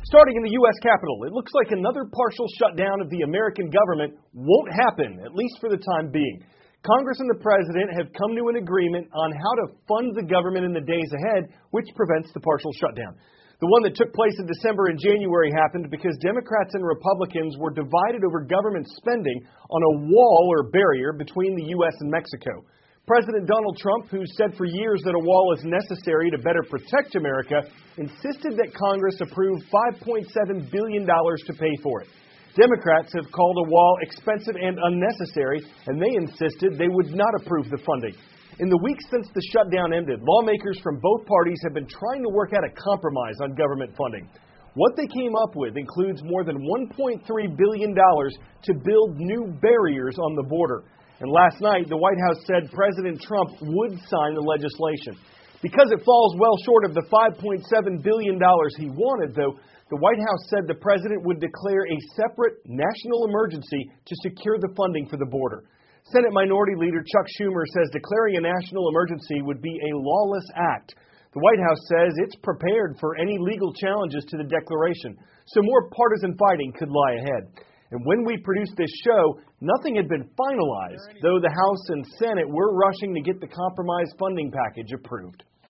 Starting in the U.S. Capitol, it looks like another partial shutdown of the American government won't happen, at least for the time being. Congress and the President have come to an agreement on how to fund the government in the days ahead, which prevents the partial shutdown. The one that took place in December and January happened because Democrats and Republicans were divided over government spending on a wall or barrier between the U.S. and Mexico. President Donald Trump, who said for years that a wall is necessary to better protect America, insisted that Congress approve $5.7 billion to pay for it. Democrats have called a wall expensive and unnecessary, and they insisted they would not approve the funding. In the weeks since the shutdown ended, lawmakers from both parties have been trying to work out a compromise on government funding. What they came up with includes more than $1.3 billion to build new barriers on the border. And last night, the White House said President Trump would sign the legislation. Because it falls well short of the $5.7 billion he wanted, though, the White House said the president would declare a separate national emergency to secure the funding for the border. Senate Minority Leader Chuck Schumer says declaring a national emergency would be a lawless act. The White House says it's prepared for any legal challenges to the declaration, so more partisan fighting could lie ahead. And when we produced this show, nothing had been finalized, though the House and Senate were rushing to get the compromise funding package approved.